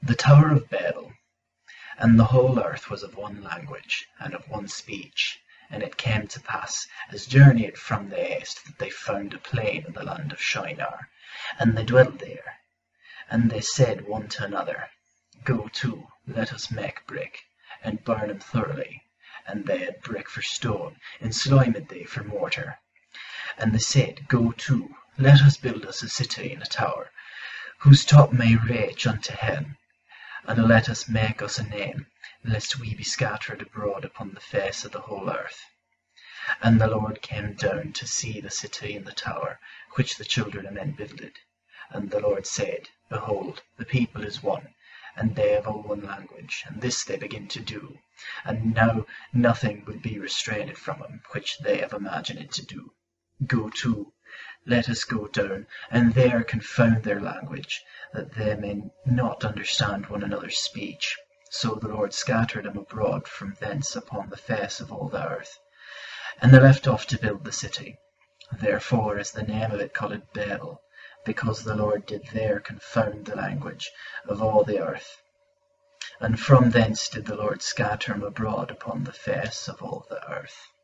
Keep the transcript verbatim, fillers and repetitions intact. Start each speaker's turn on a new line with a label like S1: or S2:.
S1: The Tower of Babel. And the whole earth was of one language, and of one speech. And it came to pass, as journeyed from the east, that they found a plain in the land of Shinar, and they dwelt there. And they said one to another, Go to, let us make brick, and burn them thoroughly. And they had brick for stone, and slime had they for mortar. And they said, Go to, let us build us a city and a tower, whose top may reach unto heaven. And let us make us a name, lest we be scattered abroad upon the face of the whole earth. And the Lord came down to see the city and the tower, which the children of men builded. And the Lord said, Behold, the people is one, and they have all one language, and this they begin to do. And now nothing will be restrained from them, which they have imagined to do. Go to, let us go down, and there confound their language, that they may not understand one another's speech. So the Lord scattered them abroad from thence upon the face of all the earth. And they left off to build the city. Therefore is the name of it called Babel, because the Lord did there confound the language of all the earth. And from thence did the Lord scatter them abroad upon the face of all the earth.